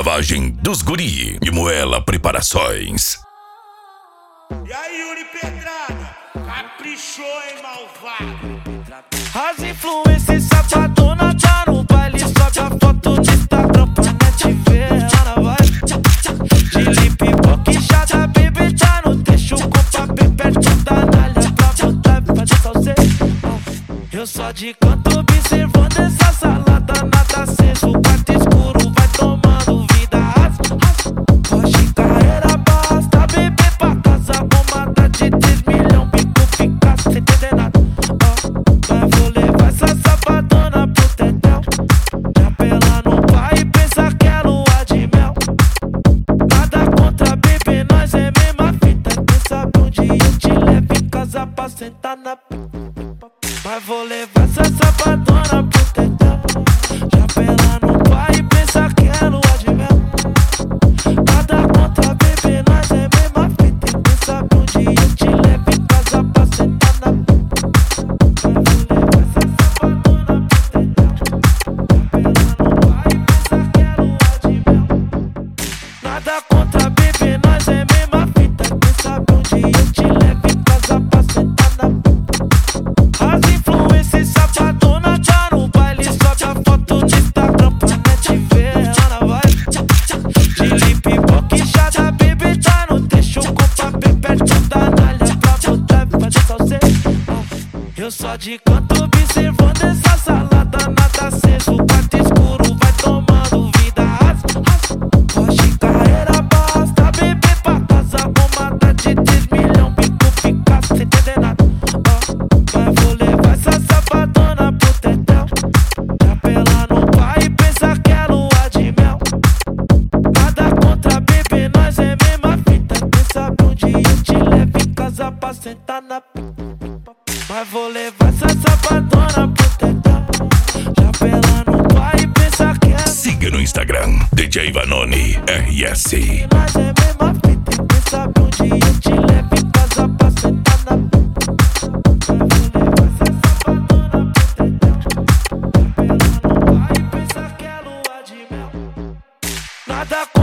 lavagem dos guri e Moela Preparações. E aí, Yuri Pedrada, caprichou, hein, malvado? As influências safadona tá no baile, sobe a foto no Instagram pra net ver. Ela na vibe de limpipoca e já da baby tá no texto com papel perto da nalha pra voltar e fazer salseiro. Eu só de canto observando essa salada, nada aceso, quarto escuro vai tomando vida. Hoje carreira basta, beber pra casa, bomada de 3 milhões, bico fica sem entender nada. Mas vou levar essa safadona pro tetel, chapela no pai e pensa que é lua de mel. Nada contra bebê, nós é mesma fita, quem sabe um dia eu te levo em casa pra sentar na mas vou levar essa safadona pro tetel, chapela no pai e pensa que é lua de mel. Nada contra bebê, nós é mesma fita, quem sabe um dia eu te levo em casa pra sentar na mas vou levar essa safadona pro tetel, chapela no pai e pensa que é lua de mel. Nada contra bebê, nós é mesma fita, quem sabe um dia eu te levo em casa pra sentar na as influências safadona tá no baile, sobe a foto no Instagram pra net ver. Ela na vibe de limpipoca e já da baby tá no texto com papel perto da nalha pra voltar e fazer salseiro. Eu só de canto observando essa salada, nada aceso, quarto escuro vai tomando vida. Hoje carreira basta, beber pra casa, bomada de 3 milhões, bico fica sem entender nada. Mas vou levar essa safadona pro tetel, chapela no pai e pensa que é lua de mel. Nada contra bebê, nós é mesma fita, quem sabe um dia eu te levo em casa pra sentar na mas vou levar essa safadona pro tetel, chapela no pai e pensa que é Siga no Instagram, DJ Vanoni RS. nós é mesma fita, quem sabe um dia eu te levo em casa pra sentar na mas vou levar essa safadona pro tetel, chapela no pai e pensa que é lua de mel. Nada